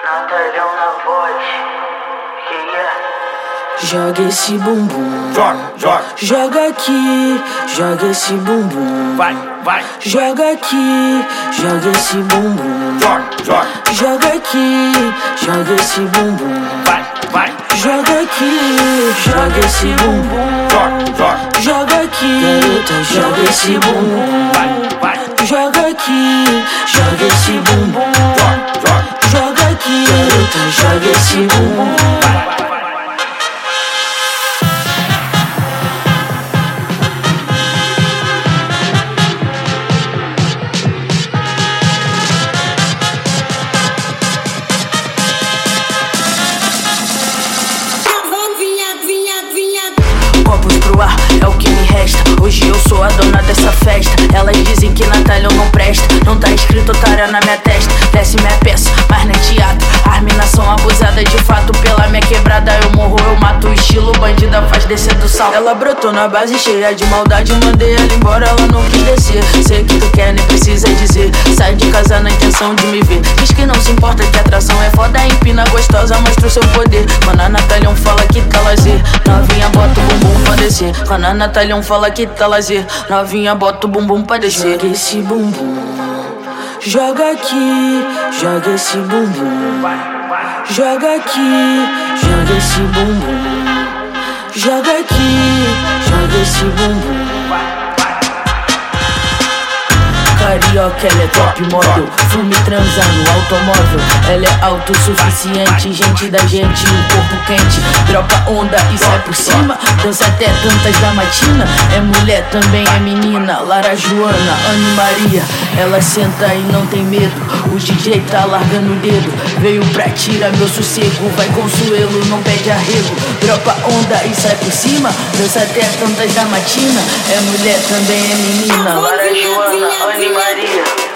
Natalhão na voz. Joga esse bumbum, Joga. joga aqui, joga esse bumbum. Vai. Joga aqui, joga esse bumbum. Joga. Joga aqui, joga esse bumbum. Vai. Joga aqui, joga esse bumbum. Joga. Joga aqui, garota, joga esse bumbum. Vai. Joga aqui, joga esse bumbum. Joga aqui, garota, joga esse bumbum. Copos pro ar, é o que me resta. Hoje eu sou a dona dessa festa. Elas dizem que Natalhão não presta. Não tá escrito otária na minha testa. Desce minha peça, mas não é teatro. As minas são abusadas de fato. Pela minha quebrada eu morro, eu mato. O estilo bandida faz descer do sal. Ela brotou na base cheia de maldade. Mandei ela embora, ela não quis descer. Sei que tu quer, nem precisa dizer. Sai de casa na intenção de me ver. Diz que não se importa que a atração é foda. Empina gostosa, mostra o seu poder. Quando a Natalhão fala que tá lazer, novinha bota o bumbum pra descer. Quando a Natalhão fala que tá lazer, novinha bota o bumbum pra descer. Joga esse bumbum, joga aqui, joga esse bumbum. Joga aqui, joga esse bumbum. Joga aqui, joga esse bumbum. Carioca, ela é top model. Fume transando, automóvel. Ela é autossuficiente, gente da gente, o corpo quente. Dropa onda e sai por cima. Dança até tantas da matina. É mulher, também é menina. Lara Joana, Anne Maria. Ela senta e não tem medo. O DJ tá largando o dedo. Veio pra tirar meu sossego. Vai Consuelo, não pede arrego. Dropa onda e sai por cima. Dança até tantas da matina. É mulher, também é menina. Lara Joana, Anne Maria.